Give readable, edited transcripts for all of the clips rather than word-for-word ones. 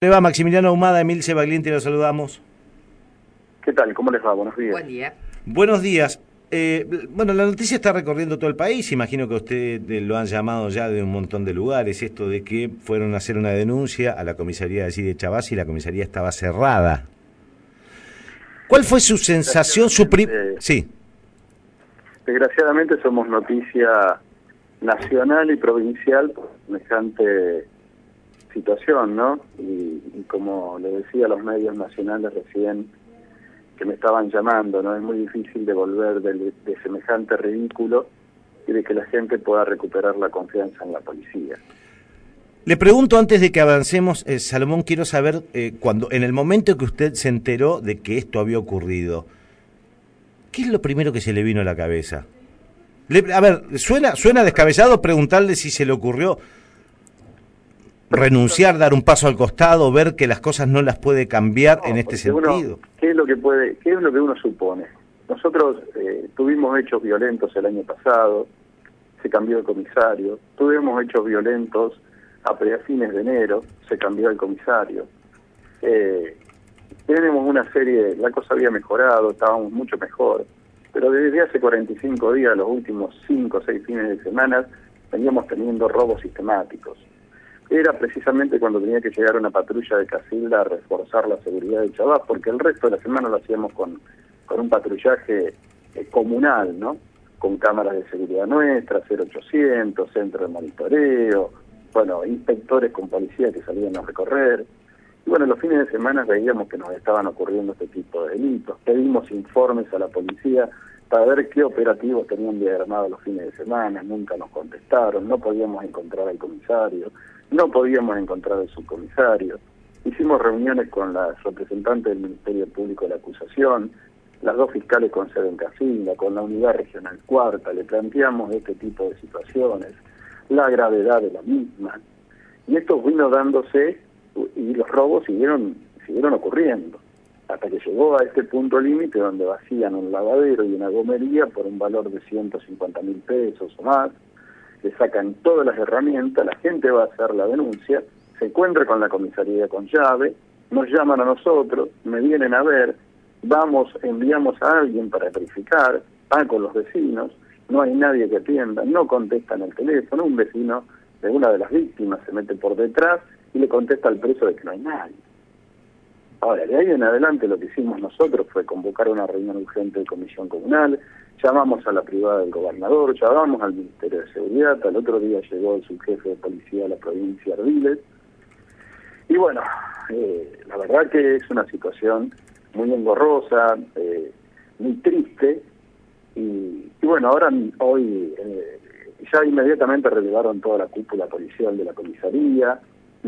Le va Maximiliano Ahumada, Emilce Baglienti, lo saludamos. ¿Qué tal? ¿Cómo les va? Buenos días. Buen día. Buenos días. Bueno, la noticia está recorriendo todo el país, imagino que a usted lo han llamado ya de un montón de lugares, esto de que fueron a hacer una denuncia a la comisaría de allí de Chabás y la comisaría estaba cerrada. ¿Cuál fue su sensación? Sí. Desgraciadamente somos noticia nacional y provincial por semejante situación, ¿no? Y como le decía a los medios nacionales recién que me estaban llamando, ¿no? Es muy difícil devolver de semejante ridículo y de que la gente pueda recuperar la confianza en la policía. Le pregunto antes de que avancemos, Salomón, quiero saber, cuando en el momento que usted se enteró de que esto había ocurrido, ¿qué es lo primero que se le vino a la cabeza? A ver, suena descabellado preguntarle si se le ocurrió renunciar, dar un paso al costado, ver que las cosas no las puede cambiar en este sentido. ¿Qué es lo que uno supone? Nosotros tuvimos hechos violentos el año pasado, se cambió el comisario, tuvimos hechos violentos a fines de enero, se cambió el comisario. Tenemos una serie, la cosa había mejorado, estábamos mucho mejor, pero desde hace 45 días, los últimos 5 o 6 fines de semana, veníamos teniendo robos sistemáticos. Era precisamente cuando tenía que llegar una patrulla de Casilda a reforzar la seguridad de Chabás, porque el resto de la semana lo hacíamos con un patrullaje comunal, ¿no? Con cámaras de seguridad nuestras, 0800, centro de monitoreo, bueno, inspectores con policía que salían a recorrer. Y bueno, los fines de semana veíamos que nos estaban ocurriendo este tipo de delitos. Pedimos informes a la policía para ver qué operativos tenían diagramados los fines de semana, nunca nos contestaron, no podíamos encontrar al comisario, no podíamos encontrar al subcomisario. Hicimos reuniones con las representantes del Ministerio Público de la Acusación, las 2 fiscales con sede en Casilda, con la Unidad Regional Cuarta, le planteamos este tipo de situaciones, la gravedad de la misma, y esto vino dándose, y los robos siguieron ocurriendo, hasta que llegó a este punto límite donde vacían un lavadero y una gomería por un valor de 150.000 pesos o más, le sacan todas las herramientas, la gente va a hacer la denuncia, se encuentra con la comisaría con llave, nos llaman a nosotros, me vienen a ver, enviamos a alguien para verificar, van con los vecinos, no hay nadie que atienda, no contestan el teléfono, un vecino de una de las víctimas se mete por detrás y le contesta al preso de que no hay nadie. Ahora, de ahí en adelante lo que hicimos nosotros fue convocar una reunión urgente de comisión comunal, llamamos a la privada del gobernador, llamamos al Ministerio de Seguridad, al otro día llegó el subjefe de policía de la provincia de Ardiles, y bueno, la verdad que es una situación muy engorrosa, muy triste, y bueno, hoy ya inmediatamente relevaron toda la cúpula policial de la comisaría,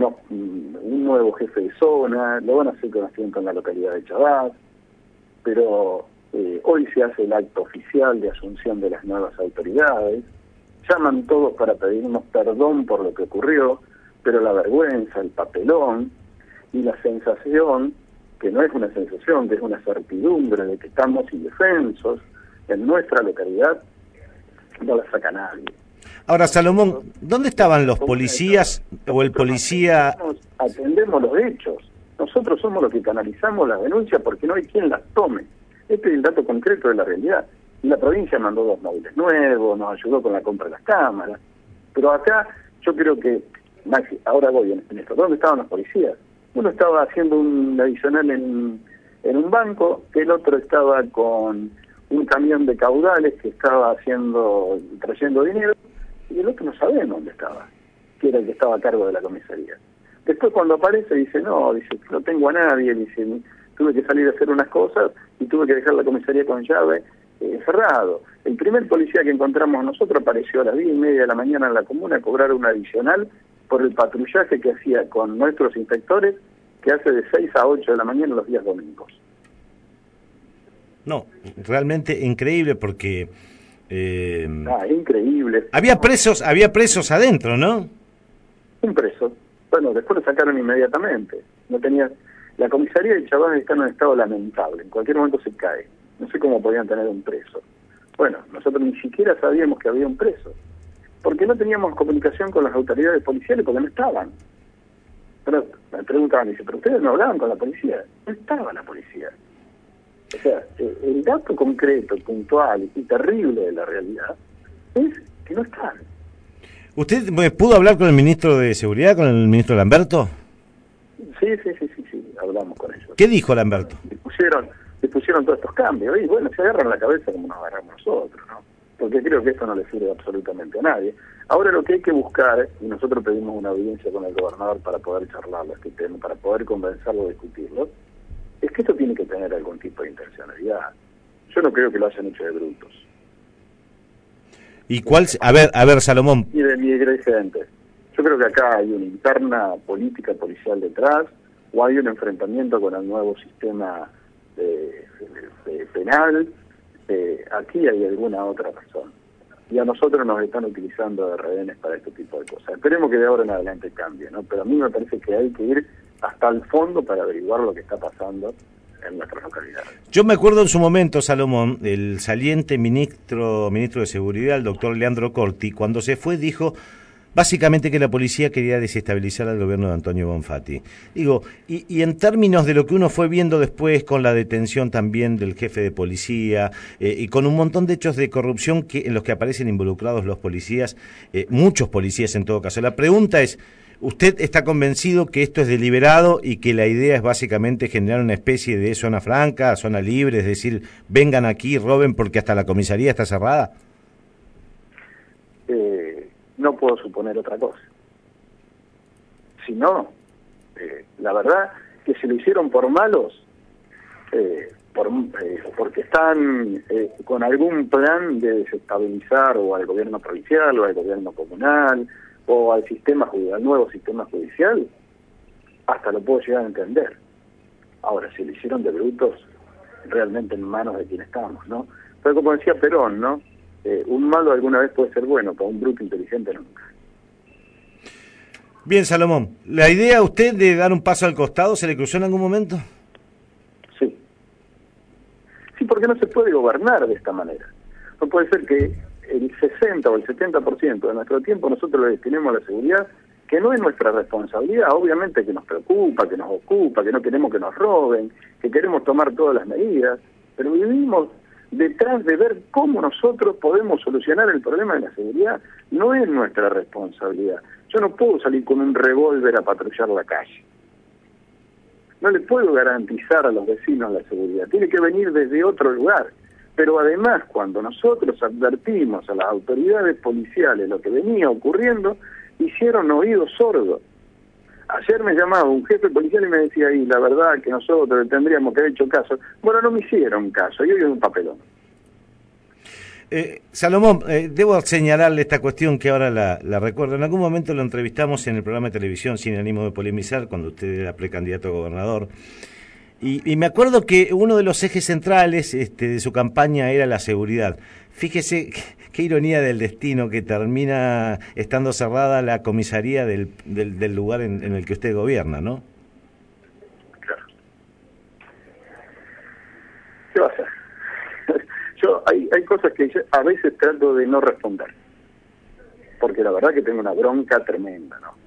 un nuevo jefe de zona, lo van a hacer con la localidad de Chabás, pero hoy se hace el acto oficial de asunción de las nuevas autoridades, llaman todos para pedirnos perdón por lo que ocurrió, pero la vergüenza, el papelón y la sensación, que no es una sensación, que es una certidumbre de que estamos indefensos en nuestra localidad, no la saca nadie. Ahora, Salomón, ¿dónde estaban los policías o el policía? Atendemos los hechos. Nosotros somos los que canalizamos las denuncias porque no hay quien las tome. Este es el dato concreto de la realidad. Y la provincia mandó 2 móviles nuevos, nos ayudó con la compra de las cámaras. Pero acá yo creo que, Maxi, ahora voy en esto. ¿Dónde estaban los policías? Uno estaba haciendo un adicional en un banco, el otro estaba con un camión de caudales que estaba trayendo dinero, y el otro no sabemos dónde estaba, que era el que estaba a cargo de la comisaría. Después cuando aparece dice, no tengo a nadie, dice, tuve que salir a hacer unas cosas y tuve que dejar la comisaría con llave cerrado. El primer policía que encontramos nosotros apareció a las 10:30 de la mañana en la comuna a cobrar un adicional por el patrullaje que hacía con nuestros inspectores, que hace de 6 a 8 de la mañana los días domingos. No, realmente increíble porque... increíble. Había presos adentro, ¿no? Un preso. Bueno, después lo sacaron inmediatamente. La comisaría de Chabás está en un estado lamentable, en cualquier momento se cae. No sé cómo podían tener un preso. Bueno, nosotros ni siquiera sabíamos que había un preso, porque no teníamos comunicación con las autoridades policiales porque no estaban. Pero me preguntaban, dice, pero ustedes no hablaban con la policía. No estaba la policía. O sea, el dato concreto, puntual y terrible de la realidad es que no están. ¿Usted pudo hablar con el ministro de Seguridad, con el ministro Lamberto? Sí, hablamos con ellos. ¿Qué dijo Lamberto? Le pusieron todos estos cambios, y bueno, se agarran la cabeza como nos agarramos nosotros, ¿no? Porque creo que esto no le sirve absolutamente a nadie. Ahora lo que hay que buscar, y nosotros pedimos una audiencia con el gobernador para poder charlarlo este tema, para poder convencerlo de discutirlo, es que esto tiene que tener algún tipo de intencionalidad. Yo no creo que lo hayan hecho de brutos. ¿Y cuál? A ver, Salomón. Y de negligentes. Yo creo que acá hay una interna política policial detrás, o hay un enfrentamiento con el nuevo sistema penal. Aquí hay alguna otra razón. Y a nosotros nos están utilizando de rehenes para este tipo de cosas. Esperemos que de ahora en adelante cambie, ¿no? Pero a mí me parece que hay que ir hasta el fondo para averiguar lo que está pasando en nuestras localidades. Yo me acuerdo en su momento, Salomón, el saliente ministro de Seguridad, el doctor Leandro Corti, cuando se fue dijo básicamente que la policía quería desestabilizar al gobierno de Antonio Bonfatti. Digo, y en términos de lo que uno fue viendo después con la detención también del jefe de policía y con un montón de hechos de corrupción en los que aparecen involucrados los policías, muchos policías en todo caso. La pregunta es, ¿usted está convencido que esto es deliberado y que la idea es básicamente generar una especie de zona franca, zona libre, es decir, vengan aquí, roben porque hasta la comisaría está cerrada? No puedo suponer otra cosa. Si no, la verdad que se lo hicieron por malos, porque están con algún plan de desestabilizar o al gobierno provincial o al gobierno comunal o al al nuevo sistema judicial, hasta lo puedo llegar a entender. Ahora, si lo hicieron de brutos, realmente en manos de quien estamos, ¿no? Pero como decía Perón, ¿no? Un malo alguna vez puede ser bueno, pero un bruto inteligente nunca. Bien, Salomón, ¿la idea a usted de dar un paso al costado se le cruzó en algún momento? Sí. Sí, porque no se puede gobernar de esta manera. No puede ser que el 60 o el 70% de nuestro tiempo nosotros le destinemos a la seguridad, que no es nuestra responsabilidad, obviamente que nos preocupa, que nos ocupa, que no queremos que nos roben, que queremos tomar todas las medidas, pero vivimos detrás de ver cómo nosotros podemos solucionar el problema de la seguridad. No es nuestra responsabilidad. Yo no puedo salir con un revólver a patrullar la calle. No le puedo garantizar a los vecinos la seguridad. Tiene que venir desde otro lugar. Pero además, cuando nosotros advertimos a las autoridades policiales lo que venía ocurriendo, hicieron oídos sordos. Ayer me llamaba un jefe policial y me decía, y la verdad que nosotros le tendríamos que haber hecho caso. Bueno, no me hicieron caso, y hoy es un papelón. Salomón, debo señalarle esta cuestión que ahora la recuerdo. En algún momento lo entrevistamos en el programa de televisión Sin Ánimo de Polemizar, cuando usted era precandidato a gobernador. Y me acuerdo que uno de los ejes centrales de su campaña era la seguridad. Fíjese qué ironía del destino que termina estando cerrada la comisaría del lugar en el que usted gobierna, ¿no? Claro. ¿Qué va a hacer? Yo hay cosas que yo a veces trato de no responder, porque la verdad que tengo una bronca tremenda, ¿no?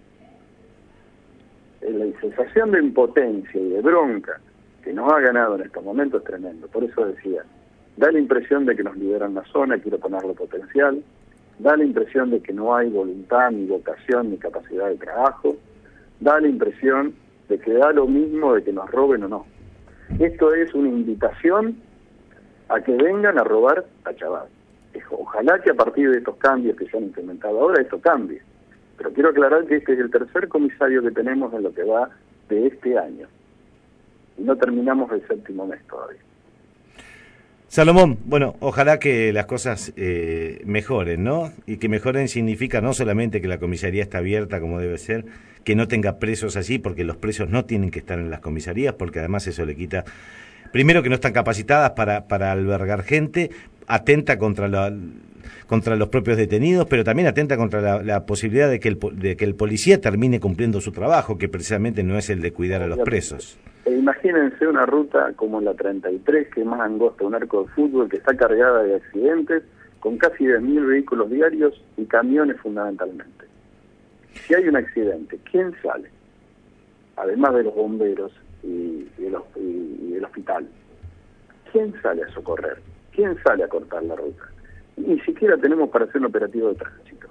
La sensación de impotencia y de bronca que nos ha ganado en estos momentos es tremendo. Por eso decía, da la impresión de que nos liberan la zona, quiero ponerlo potencial, da la impresión de que no hay voluntad, ni vocación, ni capacidad de trabajo, da la impresión de que da lo mismo de que nos roben o no. Esto es una invitación a que vengan a robar a Chaval. Ojalá que a partir de estos cambios que se han implementado ahora, esto cambie. Pero quiero aclarar que este es el tercer comisario que tenemos en lo que va de este año. Y no terminamos el 7º mes todavía. Salomón, bueno, ojalá que las cosas mejoren, ¿no? Y que mejoren significa no solamente que la comisaría está abierta como debe ser, que no tenga presos allí, porque los presos no tienen que estar en las comisarías, porque además eso le quita... Primero, que no están capacitadas para albergar gente, atenta contra los propios detenidos, pero también atenta contra la posibilidad de que el policía termine cumpliendo su trabajo, que precisamente no es el de cuidar a los presos. Imagínense una ruta como la 33, que es más angosta, un arco de fútbol, que está cargada de accidentes, con casi 10.000 vehículos diarios y camiones fundamentalmente. Si hay un accidente, ¿quién sale? además de los bomberos y del hospital. ¿Quién sale a socorrer? ¿Quién sale a cortar la ruta? Ni siquiera tenemos para hacer un operativo de tránsito.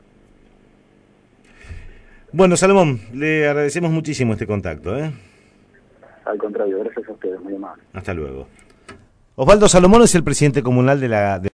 Bueno, Salomón, le agradecemos muchísimo este contacto, ¿eh? Al contrario, gracias a ustedes, muy amable. Hasta luego. Osvaldo Salomón es el presidente comunal de la